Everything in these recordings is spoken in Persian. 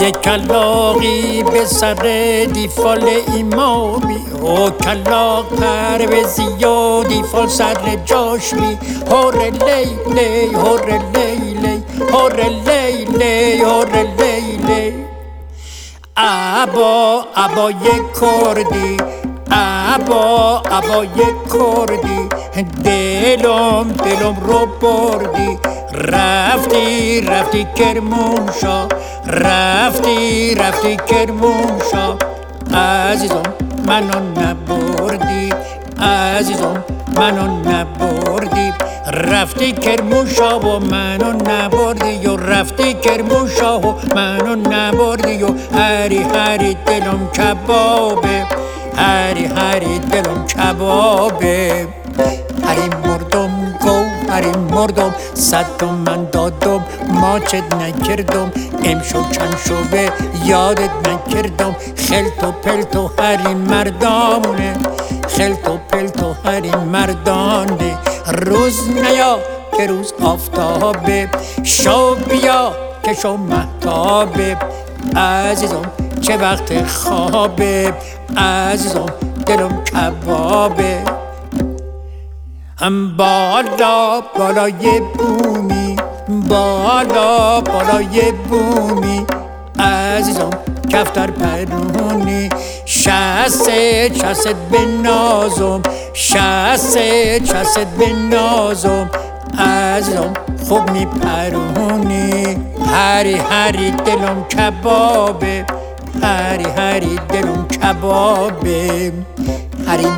یک کلاقی به سر دیفال ایمامی او کلاق پرویزی و دیفال سر جاش می هور لیلی هور لیلی هور لیلی هور لیلی عبای کردی عبای کردی دلم رو بردی رفتی کرمانشاه رفتی کرمانشاه عزیزم منو نبردی عزیزم منو نبردی رفتی کرمانشاه و منو نبردی و رفتی کرمانشاه و منو نبردی و هری دلم کبابه هری دلم کبابه هری مردم 100 تومن دادم ماچت نکردم امشو چند شو به یادت نکردم خلط و پلت و هری مردانه خلط و پلت و هری مردانه روز نیا که روز آفتابه شو بیا که شو مهتابه عزیزم چه وقت خوابه عزیزم دلم کبابه بالای بومی بالای بومی عزیزم کفتر پرونی شست به نازم شست به نازم عزیزم خوب می پرونی هری دلم کبابه هری دلم کبابه هری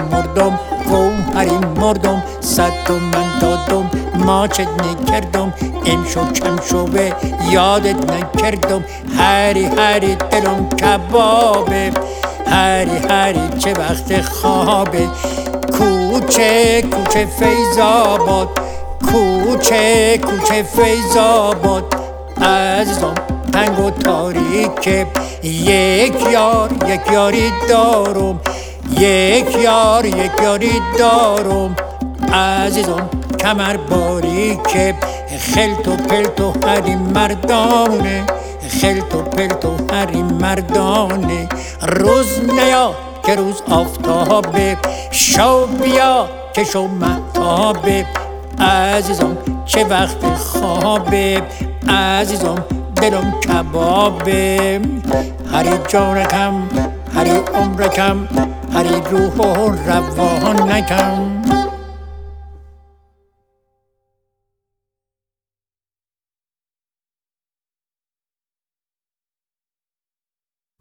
مردم 100 تومن دادم ماچت نکردم امشو کم شو به یادت نکردم هری دلم کبابه هری چه وقت خوابه کوچه فیض‌آباد کوچه فیض‌آباد عزیزم تنگ و تاریکه یک یاری دارم یک یاری دارم عزیزم کمر باریکه خلط و پلت و هری مردانه خلط و پلت و هری مردانه روز نیا که روز آفتابه شو بیا که شو مهتابه عزیزم چه وقت خوابه عزیزم دلم کبابه هری جانکم هری عمرکم هری روح و روانکم